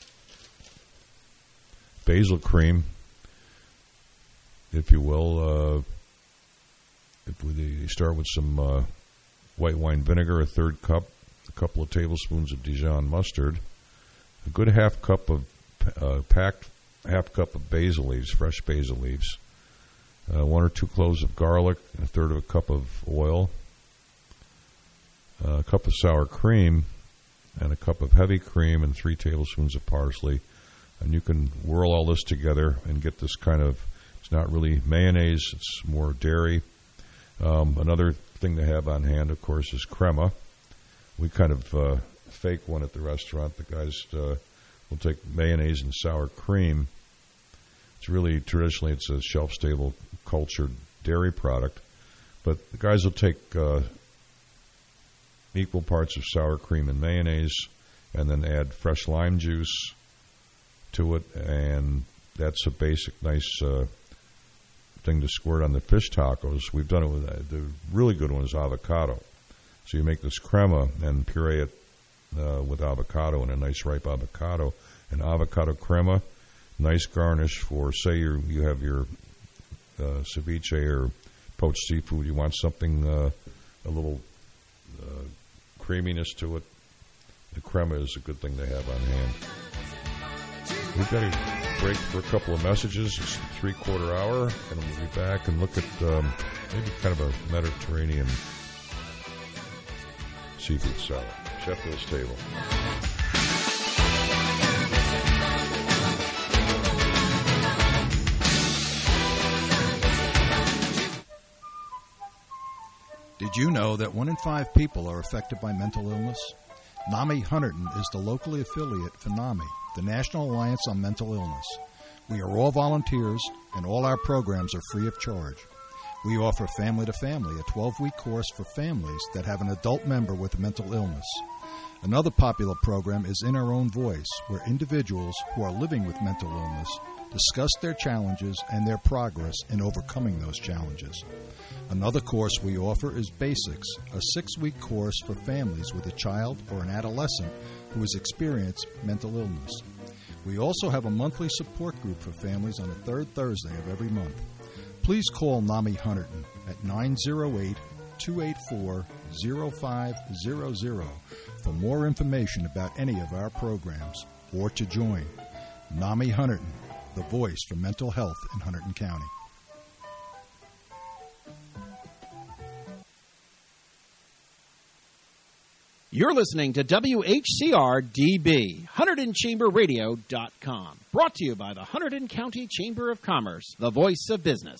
basil cream, if you will. Uh, if we you start with some uh, white wine vinegar, a third cup, a couple of tablespoons of Dijon mustard, a good half cup of uh, packed half cup of basil leaves, fresh basil leaves, uh, one or two cloves of garlic, a third of a cup of oil, uh, a cup of sour cream, and a cup of heavy cream, and three tablespoons of parsley. And you can whirl all this together and get this kind of, it's not really mayonnaise, it's more dairy. Um, another thing to have on hand, of course, is crema. We kind of uh, fake one at the restaurant. The guys uh, will take mayonnaise and sour cream. It's really, traditionally, it's a shelf-stable, cultured dairy product. But the guys will take uh, equal parts of sour cream and mayonnaise and then add fresh lime juice to it. And that's a basic, nice uh, thing to squirt on the fish tacos. We've done it with, uh, the really good one is avocado. So you make this crema and puree it uh, with avocado and a nice ripe avocado. And avocado crema, nice garnish for, say you you have your uh, ceviche or poached seafood. You want something, uh, a little uh, creaminess to it. The crema is a good thing to have on hand. We've got to break for a couple of messages. It's a three-quarter hour, and we'll be back and look at um, maybe kind of a Mediterranean seafood salad. Sheffield's Table.
Did you know that one in five people are affected by mental illness? NAMI Hunterdon is the locally affiliate for NAMI, the National Alliance on Mental Illness. We are all volunteers, and all our programs are free of charge. We offer Family to Family, a twelve-week course for families that have an adult member with mental illness. Another popular program is In Our Own Voice, where individuals who are living with mental illness discuss their challenges and their progress in overcoming those challenges. Another course we offer is Basics, a six-week course for families with a child or an adolescent who has experienced mental illness. We also have a monthly support group for families on the third Thursday of every month. Please call NAMI Hunterdon at nine oh eight, two eight four, oh five hundred for more information about any of our programs or to join. NAMI Hunterdon, the voice for mental health in Hunterdon County.
You're listening to W H C R D B, Hunterdon Chamber Radio dot com. Brought to you by the Hunterdon County Chamber of Commerce, the voice of business.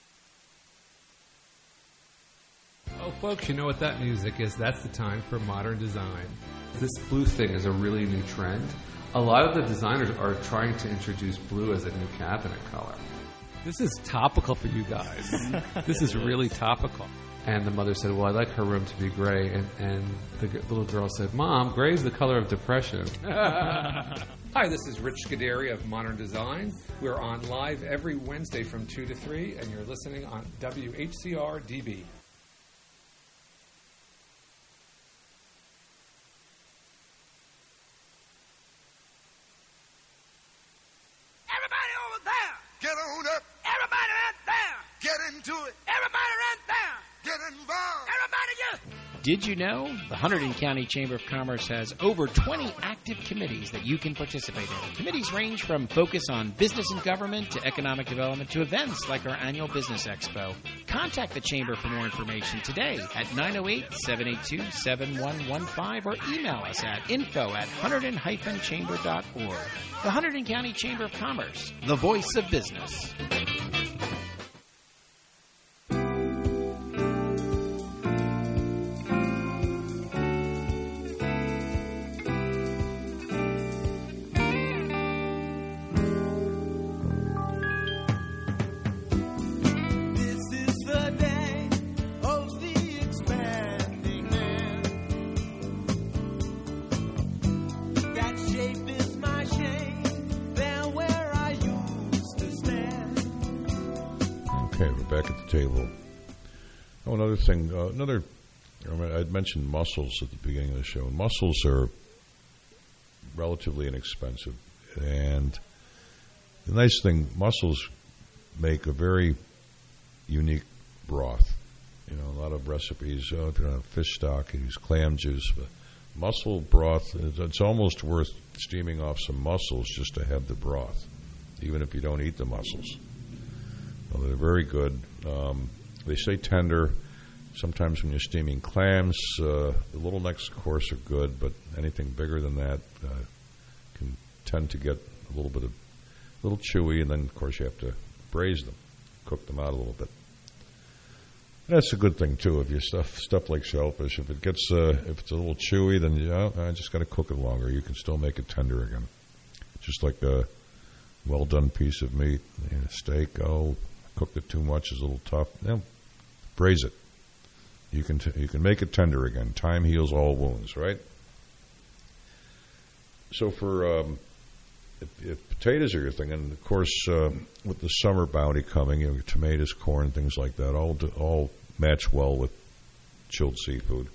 Oh, folks, you know what that music is. That's the time for modern design. This blue thing is a really new trend. A lot of the designers are trying to introduce blue as a new cabinet color. This is topical for you guys. This is really topical. And the mother said, well, I'd like her room to be gray. And, and the g- little girl said, Mom, gray is the color of depression. Hi, this is Rich Scuderi of Modern Design. We're on live every Wednesday from two to three, and you're listening on W H C R D B.
Everybody over there, get on up. Everybody right there, get into it. Everybody right there, get involved. Everybody just.
Did you know the Hunterdon County Chamber of Commerce has over twenty active committees that you can participate in? Committees range from focus on business and government to economic development to events like our annual Business Expo. Contact the Chamber for more information today at nine oh eight, seven eight two, seven one one five or email us at info at hunterdon dash chamber dot org. The Hunterdon County Chamber of Commerce, the voice of business.
Table. Oh, another thing, uh, another, I'd mentioned mussels at the beginning of the show. Mussels are relatively inexpensive, and the nice thing, mussels make a very unique broth. You know, a lot of recipes, uh, if you don't have fish stock, you use clam juice, but mussel broth, it's almost worth steaming off some mussels just to have the broth, even if you don't eat the mussels. Well, they're very good. Um, they stay tender. Sometimes when you're steaming clams, uh, the little necks, of course, are good, but anything bigger than that uh, can tend to get a little bit of, a little chewy, and then, of course, you have to braise them, cook them out a little bit. And that's a good thing, too, if you stuff stuff like shellfish. If it gets, uh, if it's a little chewy, then you know, I just got to cook it longer. You can still make it tender again. Just like a well-done piece of meat, you know, steak, oh, cooked it too much, is a little tough. No, braise it. You can t- you can make it tender again. Time heals all wounds, right? So for um, if, if potatoes are your thing, and of course uh, with the summer bounty coming, you know, tomatoes, corn, things like that, all do, all match well with chilled seafood,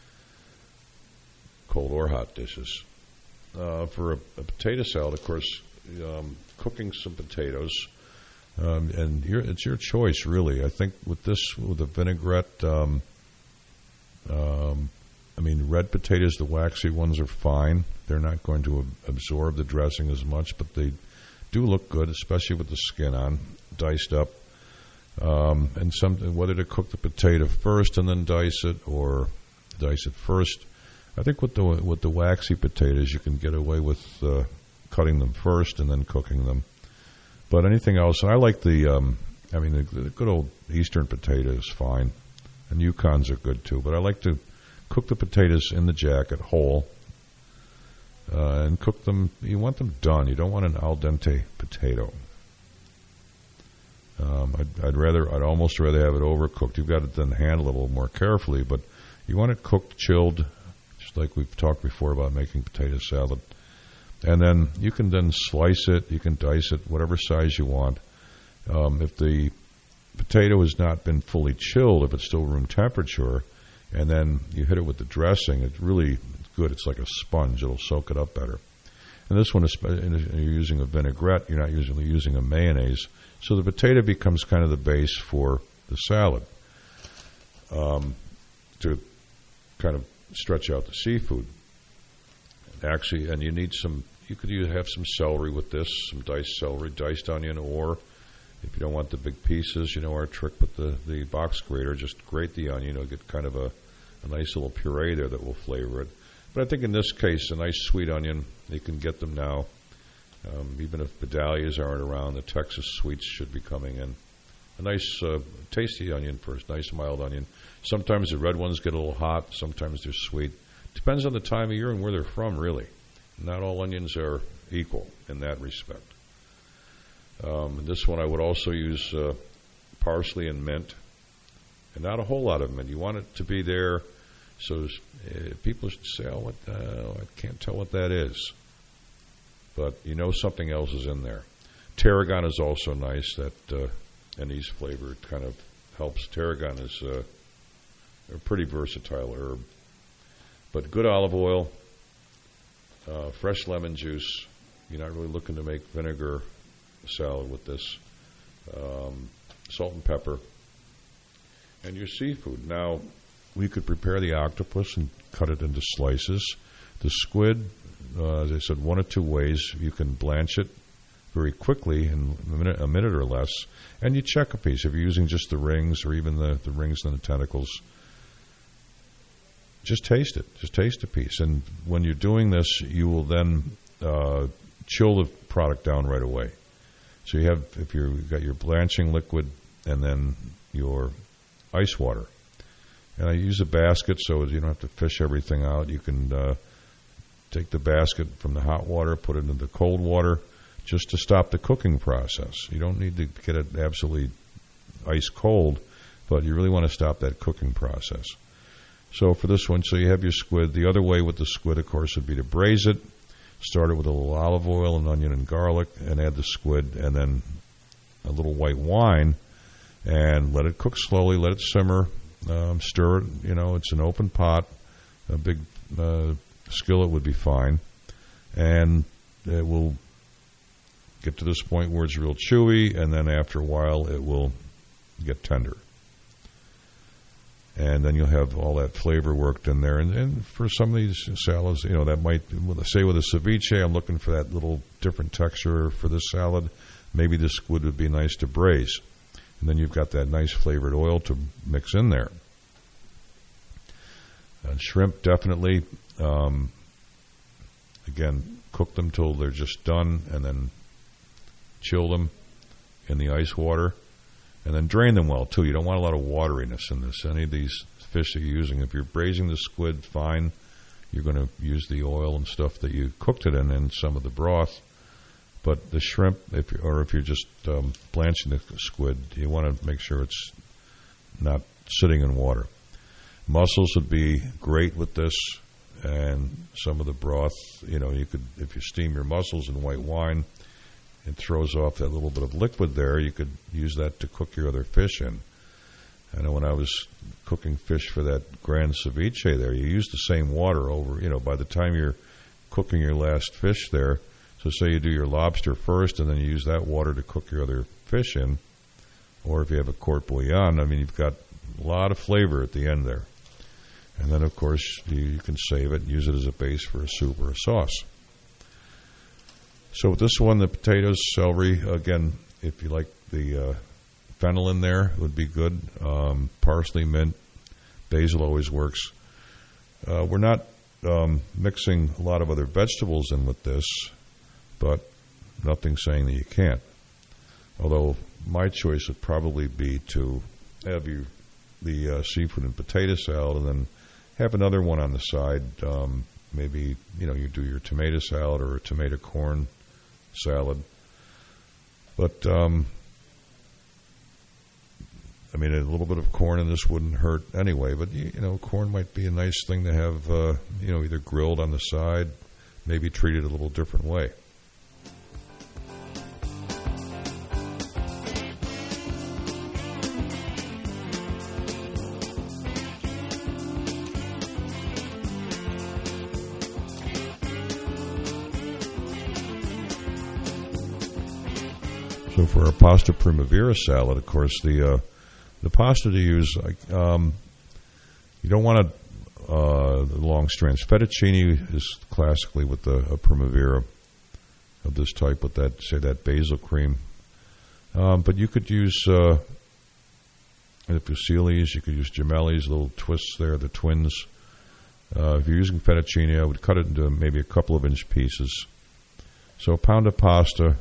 cold or hot dishes. Uh, for a, a potato salad, of course, um, cooking some potatoes. Um, and you're, it's your choice, really. I think with this, with the vinaigrette, um, um, I mean, red potatoes, the waxy ones are fine. They're not going to ab- absorb the dressing as much, but they do look good, especially with the skin on, diced up. Um, and some, whether to cook the potato first and then dice it, or dice it first. I think with the with the waxy potatoes, you can get away with uh, cutting them first and then cooking them. But anything else, and I like the, um, I mean, the, the good old Eastern potato is fine, and Yukons are good too. But I like to cook the potatoes in the jacket whole, uh, and cook them. You want them done. You don't want an al dente potato. Um, I'd, I'd rather, I'd almost rather have it overcooked. You've got to then handle it a little more carefully, but you want it cooked, chilled, just like we've talked before about making potato salad. And then you can then slice it, you can dice it, whatever size you want. Um, if the potato has not been fully chilled, if it's still room temperature, and then you hit it with the dressing, it's really good. It's like a sponge. It'll soak it up better. And this one, is, you're using a vinaigrette. You're not usually using a mayonnaise. So the potato becomes kind of the base for the salad um, to kind of stretch out the seafood. actually, and you need some, you could either have some celery with this, some diced celery, diced onion, or if you don't want the big pieces, you know our trick with the, the box grater, just grate the onion, you'll get kind of a, a nice little puree there that will flavor it. But I think in this case, a nice sweet onion, you can get them now. Um, even if Vidalias aren't around, the Texas sweets should be coming in. A nice, uh, tasty onion first, nice mild onion. Sometimes the red ones get a little hot, sometimes they're sweet. Depends on the time of year and where they're from, really. Not all onions are equal in that respect. Um, this one I would also use uh, parsley and mint, and not a whole lot of mint. You want it to be there so uh, people should say, oh, what, uh, I can't tell what that is. But you know something else is in there. Tarragon is also nice. That uh, anise flavor kind of helps. Tarragon is uh, a pretty versatile herb. But good olive oil, uh, fresh lemon juice. You're not really looking to make vinegar salad with this. Um, salt and pepper. And your seafood. Now, we could prepare the octopus and cut it into slices. The squid, uh, as I said, one of two ways. You can blanch it very quickly in a minute, a minute or less, and you check a piece. If you're using just the rings or even the, the rings and the tentacles, just taste it. Just taste a piece. And when you're doing this, you will then uh, chill the product down right away. So you have, if you've got your blanching liquid and then your ice water. And I use a basket so you don't have to fish everything out. You can uh, take the basket from the hot water, put it into the cold water, just to stop the cooking process. You don't need to get it absolutely ice cold, but you really want to stop that cooking process. So for this one, so you have your squid. The other way with the squid, of course, would be to braise it. Start it with a little olive oil and onion and garlic, and add the squid, and then a little white wine, and let it cook slowly. Let it simmer. Um, stir it. You know, it's an open pot. A big uh, skillet would be fine, and it will get to this point where it's real chewy, and then after a while, it will get tender. And then you'll have all that flavor worked in there. And, and for some of these salads, you know, that might, say with a ceviche, I'm looking for that little different texture for this salad. Maybe the squid would be nice to braise. And then you've got that nice flavored oil to mix in there. And shrimp, definitely. Um, again, cook them till they're just done, and then chill them in the ice water. And then drain them well, too. You don't want a lot of wateriness in this. Any of these fish that you're using, if you're braising the squid, fine. You're going to use the oil and stuff that you cooked it in and some of the broth. But the shrimp, if you, or if you're just um, blanching the squid, you want to make sure it's not sitting in water. Mussels would be great with this, and some of the broth. You know, you could, if you steam your mussels in white wine, it throws off that little bit of liquid there. You could use that to cook your other fish in. I know when I was cooking fish for that grand ceviche there, you use the same water over, you know, by the time you're cooking your last fish there. So say you do your lobster first, and then you use that water to cook your other fish in. Or if you have a court bouillon, I mean, you've got a lot of flavor at the end there. And then, of course, you, you can save it and use it as a base for a soup or a sauce. So with this one, the potatoes, celery, again, if you like the uh, fennel in there, it would be good. Um, parsley, mint, basil always works. Uh, we're not um, mixing a lot of other vegetables in with this, but nothing saying that you can't. Although my choice would probably be to have you the uh, seafood and potato salad, and then have another one on the side. Um, maybe, you know, you do your tomato salad or a tomato corn salad. But, um, I mean, a little bit of corn in this wouldn't hurt anyway. But, you, you know, corn might be a nice thing to have, uh, you know, either grilled on the side, maybe treated a little different way. So for our pasta primavera salad, of course, the uh, the pasta to use, um, you don't want to uh, the long strands. Fettuccine is classically with the a Primavera of this type, with that, say, that basil cream. Um, but you could use uh, the fusillis, you could use gemellis, little twists there, the twins. Uh, if you're using fettuccine, I would cut it into maybe a couple of inch pieces. So a pound of pasta.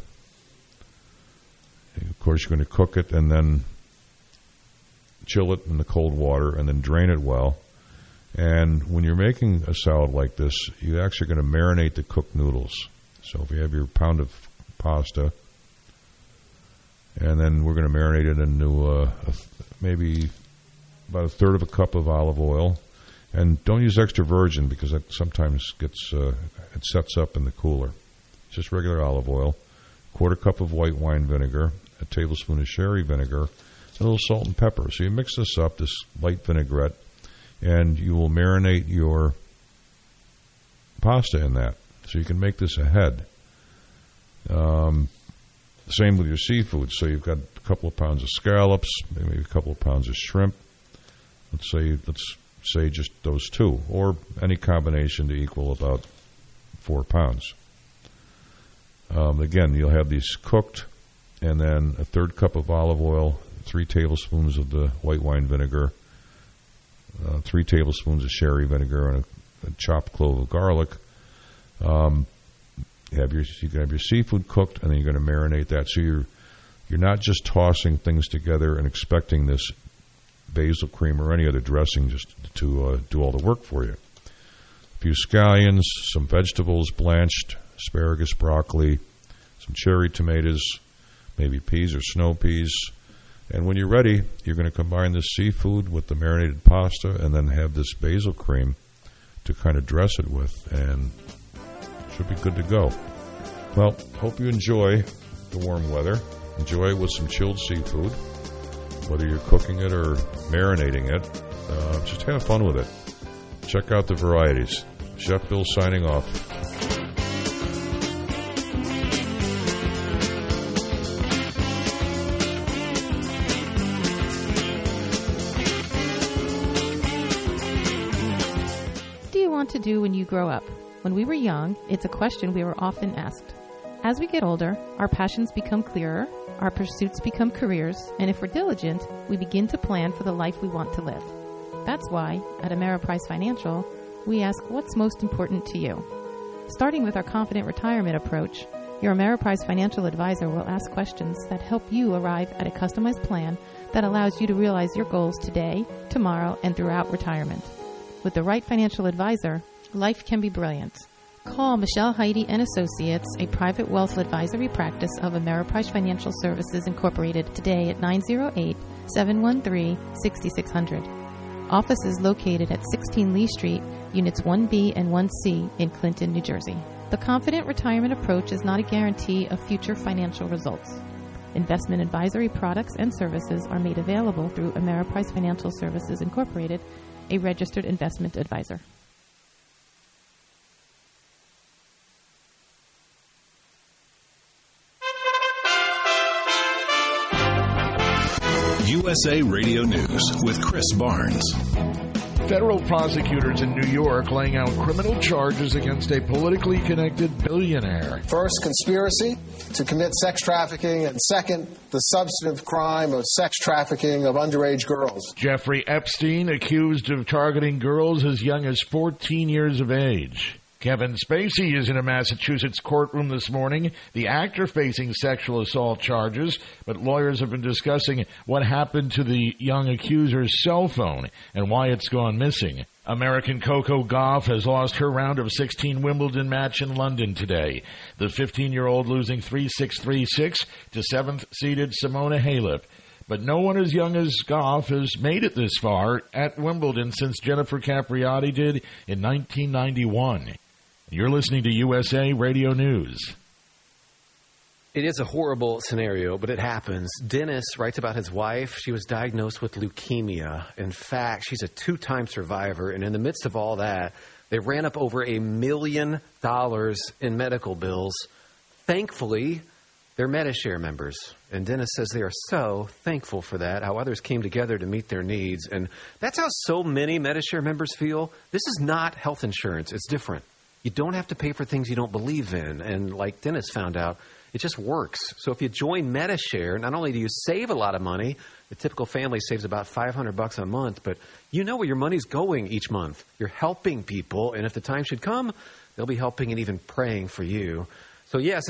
Of course, you're going to cook it and then chill it in the cold water and then drain it well. And when you're making a salad like this, you're actually going to marinate the cooked noodles. So if you have your pound of pasta, and then we're going to marinate it into uh, a, maybe about a third of a cup of olive oil. And don't use extra virgin because that sometimes gets uh, it sets up in the cooler. Just regular olive oil, quarter cup of white wine vinegar, a tablespoon of sherry vinegar, a little salt and pepper. So you mix this up, this light vinaigrette, and you will marinate your pasta in that. So you can make this ahead. Um, same with your seafood. So you've got a couple of pounds of scallops, maybe a couple of pounds of shrimp. Let's say let's say just those two, or any combination to equal about four pounds. Um, again, you'll have these cooked, and then a third cup of olive oil, three tablespoons of the white wine vinegar, uh, three tablespoons of sherry vinegar, and a, a chopped clove of garlic. Um, you have your you can have your seafood cooked, and then you're going to marinate that. So you're you're not just tossing things together and expecting this basil cream or any other dressing just to uh, do all the work for you. A few scallions, some vegetables blanched, asparagus, broccoli, some cherry tomatoes, maybe peas or snow peas. And when you're ready, you're going to combine this seafood with the marinated pasta and then have this basil cream to kind of dress it with, and it should be good to go. Well, hope you enjoy the warm weather. Enjoy it with some chilled seafood, whether you're cooking it or marinating it. Uh, just have fun with it. Check out the varieties. Chef Bill signing off.
What do you want to do when you grow up? When we were young, it's a question we were often asked. As we get older, our passions become clearer, our pursuits become careers, and if we're diligent, we begin to plan for the life we want to live. That's why, at Ameriprise Financial, we ask what's most important to you. Starting with our Confident Retirement approach, your Ameriprise Financial advisor will ask questions that help you arrive at a customized plan that allows you to realize your goals today, tomorrow, and throughout retirement. With the right financial advisor, life can be brilliant. Call Michelle Heidi and Associates, a private wealth advisory practice of Ameriprise Financial Services Incorporated, today at nine oh eight, seven one three, six six zero zero. Office is located at sixteen Lee Street, Units one B and one C in Clinton, New Jersey. The Confident Retirement approach is not a guarantee of future financial results. Investment advisory products and services are made available through Ameriprise Financial Services Incorporated, a registered investment advisor.
U S A Radio News with Chris Barnes.
Federal prosecutors in New York laying out criminal charges against a politically connected billionaire.
First, conspiracy to commit sex trafficking, and second, the substantive crime of sex trafficking of underage girls.
Jeffrey Epstein accused of targeting girls as young as fourteen years of age. Kevin Spacey is in a Massachusetts courtroom this morning, the actor facing sexual assault charges, but lawyers have been discussing what happened to the young accuser's cell phone and why it's gone missing. American Coco Gauff has lost her round of sixteen Wimbledon match in London today. The fifteen-year-old losing three six, three six to seventh-seeded Simona Halep. But no one as young as Gauff has made it this far at Wimbledon since Jennifer Capriati did in nineteen ninety-one. You're listening to U S A Radio News.
It is a horrible scenario, but it happens. Dennis writes about his wife. She was diagnosed with leukemia. In fact, she's a two-time survivor, and in the midst of all that, they ran up over a million dollars in medical bills. Thankfully, They're Medi-Share members, and Dennis says they are so thankful for that, how others came together to meet their needs. And that's how so many Medi-Share members feel. This is not health insurance. It's different. You don't have to pay for things you don't believe in. And like Dennis found out, it just works. So if you join Medi-Share, not only do you save a lot of money, the typical family saves about five hundred bucks a month, but you know where your money's going each month. You're helping people, and if the time should come, they'll be helping and even praying for you. So yes,